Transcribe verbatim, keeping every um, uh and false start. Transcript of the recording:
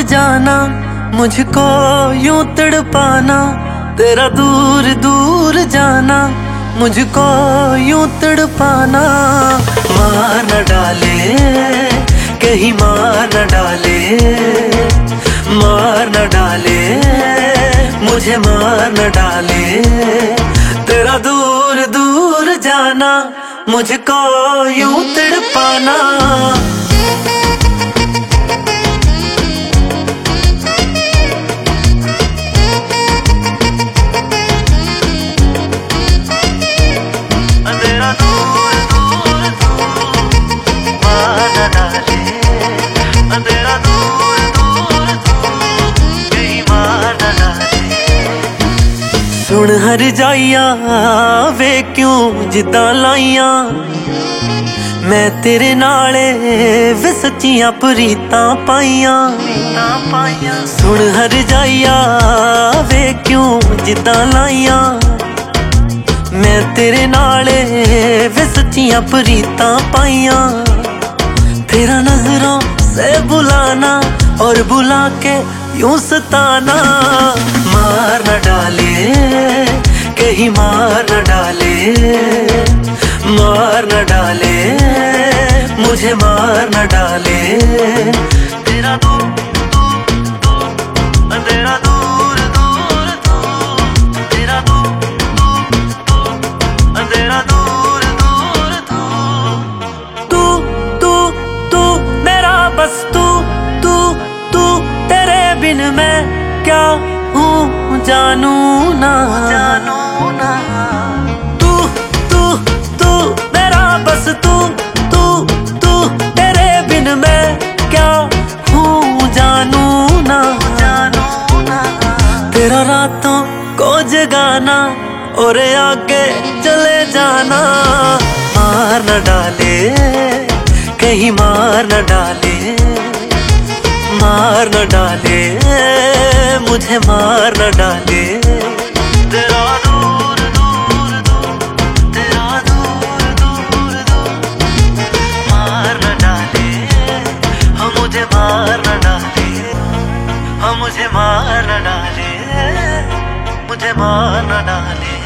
जाना, मुझको यूं तड़पाना, तेरा दूर दूर जाना, मुझको यूं तड़पाना। मार न डाले कहीं मार न डाले, मार न डाले मुझे मार न डाले, तेरा दूर दूर जाना, मुझको यूं तड़पाना। सुन हर जाइया वे क्यों जिद्दां लाइया, मैं तेरे नाले वे सच्चियां प्रीतां पाइयां। सुन हर जाइया वे क्यों जिद्दां लाइया, मैं तेरे नाले वे सच्चियां प्रीतां पाइयां। तेरा नजरों से बुलाना और बुला के यूं सताना। मार न डाले कहीं मार न डाले, मार न डाले मुझे मार न डाले, तेरा दूर दूर दूर, तेरा दूर दूर दूर, तेरा दूर दूर दूर, तेरा दूर दूर दूर। तू तू तू मेरा बस तू तू तू, तेरे बिन मैं क्या हूँ जानू ना जानू ना। तू तू तू मेरा बस तू तू तू, तेरे बिन मैं क्या हूँ जानू ना जानू ना। तेरा रातों को जगाना और आगे चले जाना। मार न डाले कहीं मार न डाले, मार न डाले मुझे मार न डाले, तेरा दूर दूर दूर, तेरा दूर दूर दूर। मार न डाले हम मुझे मार न डाले, हम मुझे मार न डाले, मुझे मार न डाले।